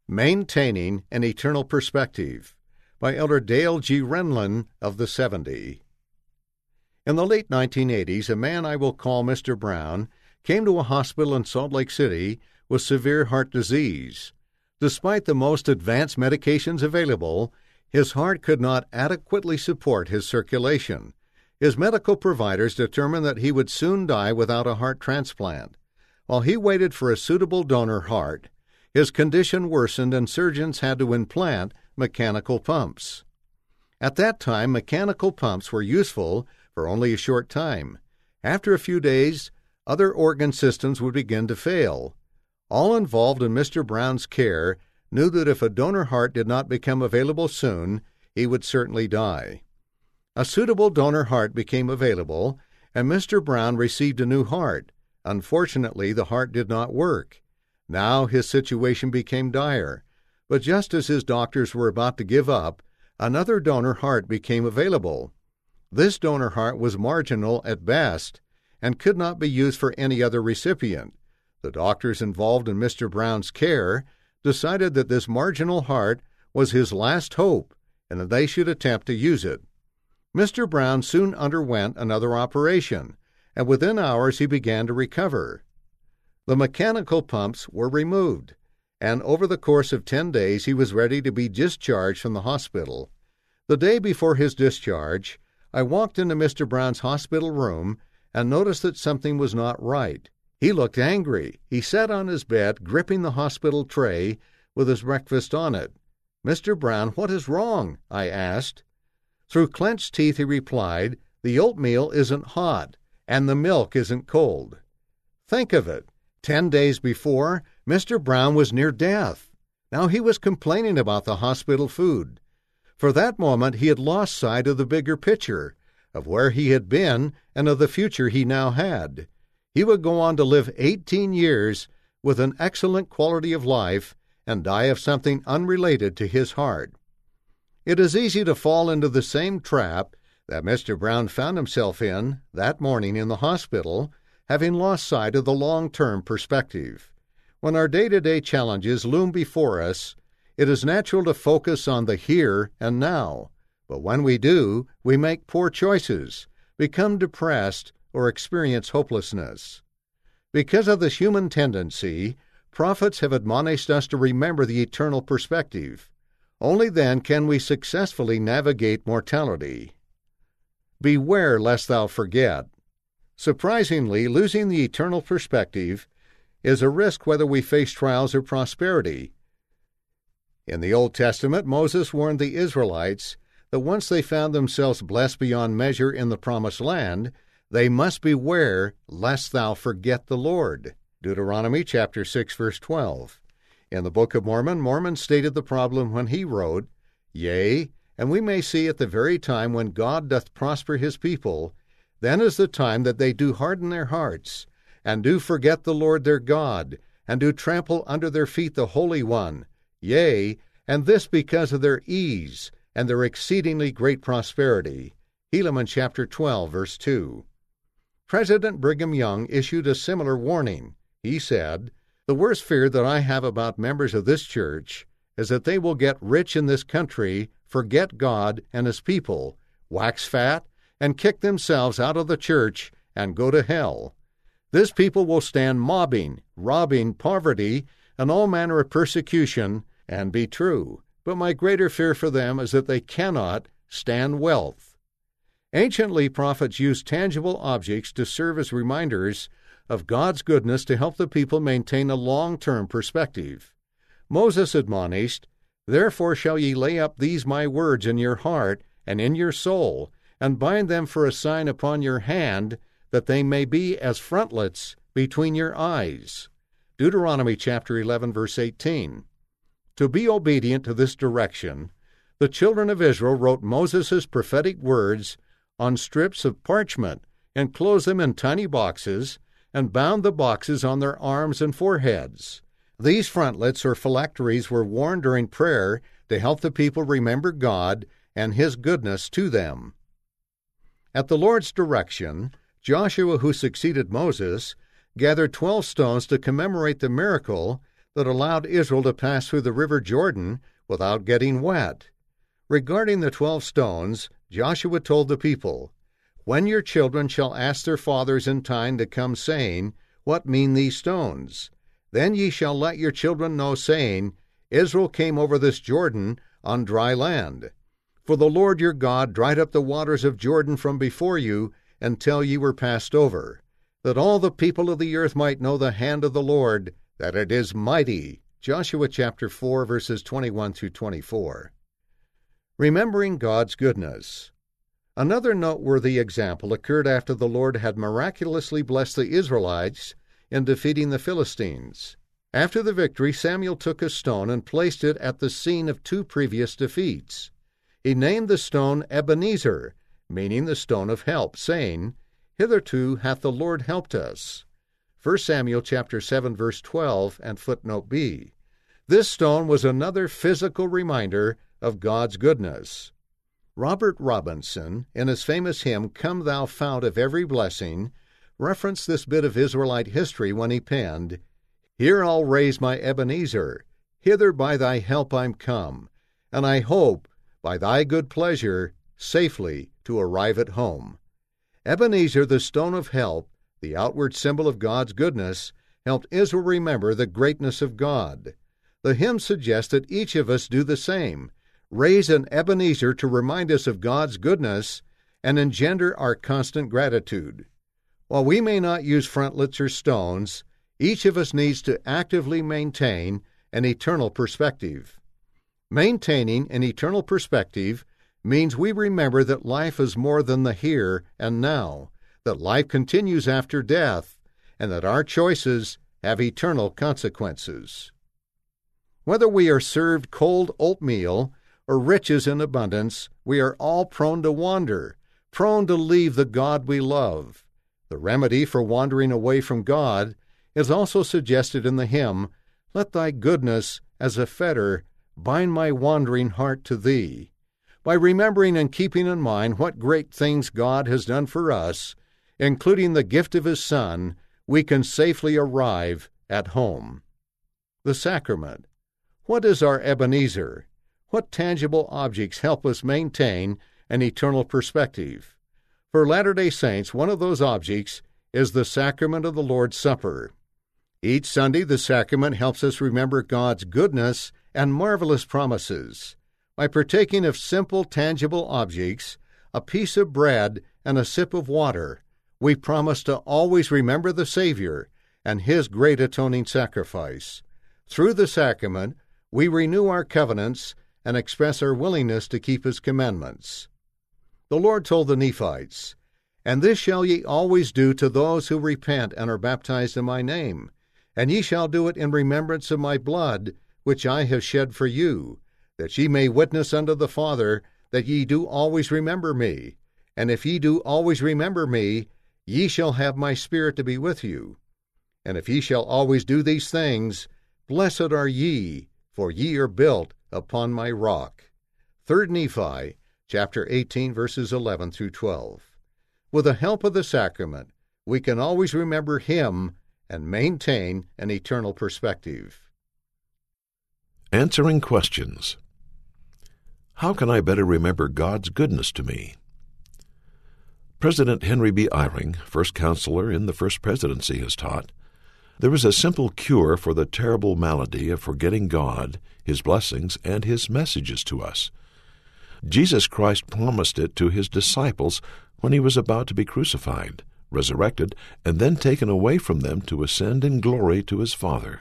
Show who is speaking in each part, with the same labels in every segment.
Speaker 1: Maintaining an Eternal Perspective by Elder Dale G. Renlund of the 70. In the late 1980s, a man I will call Mr. Brown came to a hospital in Salt Lake City with severe heart disease. Despite the most advanced medications available, his heart could not adequately support his circulation. His medical providers determined that he would soon die without a heart transplant. While he waited for a suitable donor heart, his condition worsened and surgeons had to implant mechanical pumps. At that time, mechanical pumps were useful for only a short time. After a few days, other organ systems would begin to fail. All involved in Mr. Brown's care knew that if a donor heart did not become available soon, he would certainly die. A suitable donor heart became available, and Mr. Brown received a new heart. Unfortunately, the heart did not work. Now his situation became dire, but just as his doctors were about to give up, another donor heart became available. This donor heart was marginal at best and could not be used for any other recipient. The doctors involved in Mr. Brown's care decided that this marginal heart was his last hope and that they should attempt to use it. Mr. Brown soon underwent another operation, and within hours he began to recover. The mechanical pumps were removed, and over the course of 10 days he was ready to be discharged from the hospital. The day before his discharge, I walked into Mr. Brown's hospital room and noticed that something was not right. He looked angry. He sat on his bed, gripping the hospital tray with his breakfast on it. "Mr. Brown, what is wrong?" I asked. Through clenched teeth he replied, "The oatmeal isn't hot, and the milk isn't cold." Think of it. 10 days before, Mr. Brown was near death. Now he was complaining about the hospital food. For that moment he had lost sight of the bigger picture, of where he had been and of the future he now had. He would go on to live 18 years with an excellent quality of life and die of something unrelated to his heart. It is easy to fall into the same trap that Mr. Brown found himself in that morning in the hospital, having lost sight of the long-term perspective. When our day-to-day challenges loom before us, it is natural to focus on the here and now. But when we do, we make poor choices, become depressed, or experience hopelessness. Because of this human tendency, prophets have admonished us to remember the eternal perspective. Only then can we successfully navigate mortality. Beware lest thou forget. Surprisingly, losing the eternal perspective is a risk whether we face trials or prosperity. In the Old Testament, Moses warned the Israelites that once they found themselves blessed beyond measure in the Promised Land, they must beware lest thou forget the Lord. Deuteronomy chapter 6, verse 12. In the Book of Mormon, Mormon stated the problem when he wrote, "Yea, and we may see at the very time when God doth prosper his people, then is the time that they do harden their hearts, and do forget the Lord their God, and do trample under their feet the Holy One, yea, and this because of their ease, and their exceedingly great prosperity." Helaman chapter 12, verse 2. President Brigham Young issued a similar warning. He said, "The worst fear that I have about members of this church is that they will get rich in this country, forget God and his people, wax fat, and kick themselves out of the church and go to hell. This people will stand mobbing, robbing, poverty, and all manner of persecution, and be true. But my greater fear for them is that they cannot stand wealth." Anciently, prophets used tangible objects to serve as reminders of God's goodness to help the people maintain a long-term perspective. Moses admonished, "Therefore shall ye lay up these my words in your heart and in your soul, and bind them for a sign upon your hand, that they may be as frontlets between your eyes." Deuteronomy chapter 11, verse 18. To be obedient to this direction, the children of Israel wrote Moses' prophetic words on strips of parchment, enclosed them in tiny boxes, and bound the boxes on their arms and foreheads. These frontlets or phylacteries were worn during prayer to help the people remember God and his goodness to them. At the Lord's direction, Joshua, who succeeded Moses, gathered 12 stones to commemorate the miracle that allowed Israel to pass through the river Jordan without getting wet. Regarding the 12 stones, Joshua told the people, "When your children shall ask their fathers in time to come, saying, What mean these stones? Then ye shall let your children know, saying, Israel came over this Jordan on dry land. For the Lord your God dried up the waters of Jordan from before you until ye were passed over, that all the people of the earth might know the hand of the Lord, that it is mighty." Joshua chapter 4, verses 21 through 24. Remembering God's goodness. Another noteworthy example occurred after the Lord had miraculously blessed the Israelites in defeating the Philistines. After the victory, Samuel took a stone and placed it at the scene of 2 previous defeats. He named the stone Ebenezer, meaning the stone of help, saying, "Hitherto hath the Lord helped us." 1 Samuel chapter 7, verse 12, and footnote B. This stone was another physical reminder of God's goodness. Robert Robinson, in his famous hymn, "Come Thou Fount of Every Blessing," referenced this bit of Israelite history when he penned, "Here I'll raise my Ebenezer, hither by thy help I'm come, and I hope, by thy good pleasure, safely to arrive at home." Ebenezer, the stone of help, the outward symbol of God's goodness, helped Israel remember the greatness of God. The hymn suggests that each of us do the same, raise an Ebenezer to remind us of God's goodness and engender our constant gratitude. While we may not use frontlets or stones, each of us needs to actively maintain an eternal perspective. Maintaining an eternal perspective means we remember that life is more than the here and now, that life continues after death, and that our choices have eternal consequences. Whether we are served cold oatmeal or riches in abundance, we are all prone to wander, prone to leave the God we love. The remedy for wandering away from God is also suggested in the hymn, "Let thy goodness, as a fetter, bind my wandering heart to thee." By remembering and keeping in mind what great things God has done for us, including the gift of His Son, we can safely arrive at home. The Sacrament. What is our Ebenezer? What tangible objects help us maintain an eternal perspective? For Latter-day Saints, one of those objects is the sacrament of the Lord's Supper. Each Sunday, the sacrament helps us remember God's goodness and marvelous promises. By partaking of simple, tangible objects, a piece of bread and a sip of water, we promise to always remember the Savior and His great atoning sacrifice. Through the sacrament, we renew our covenants and express our willingness to keep His commandments. The Lord told the Nephites, "And this shall ye always do to those who repent and are baptized in my name, and ye shall do it in remembrance of my blood, which I have shed for you, that ye may witness unto the Father that ye do always remember me. And if ye do always remember me, ye shall have my Spirit to be with you. And if ye shall always do these things, blessed are ye, for ye are built upon my rock." 3 Nephi, chapter 18, verses 11 through 12. With the help of the sacrament, we can always remember Him and maintain an eternal perspective.
Speaker 2: Answering questions. How can I better remember God's goodness to me? President Henry B. Eyring, first counselor in the First Presidency, has taught, there is a simple cure for the terrible malady of forgetting God, His blessings, and His messages to us. Jesus Christ promised it to His disciples when He was about to be crucified, resurrected, and then taken away from them to ascend in glory to His Father.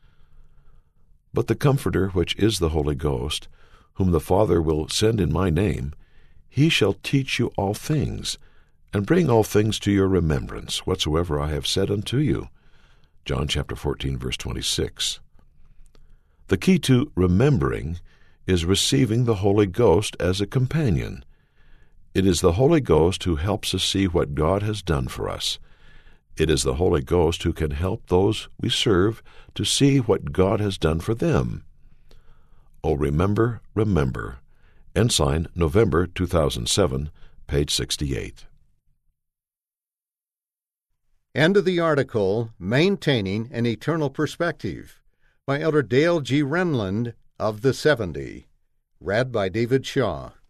Speaker 2: But the Comforter, which is the Holy Ghost, whom the Father will send in my name, He shall teach you all things, and bring all things to your remembrance, whatsoever I have said unto you. John chapter 14, verse 26. The key to remembering is receiving the Holy Ghost as a companion. It is the Holy Ghost who helps us see what God has done for us. It is the Holy Ghost who can help those we serve to see what God has done for them. Oh, remember, remember. Ensign, November 2007, page 68.
Speaker 1: End of the article, Maintaining an Eternal Perspective, by Elder Dale G. Renlund of the 70. Read by David Shaw.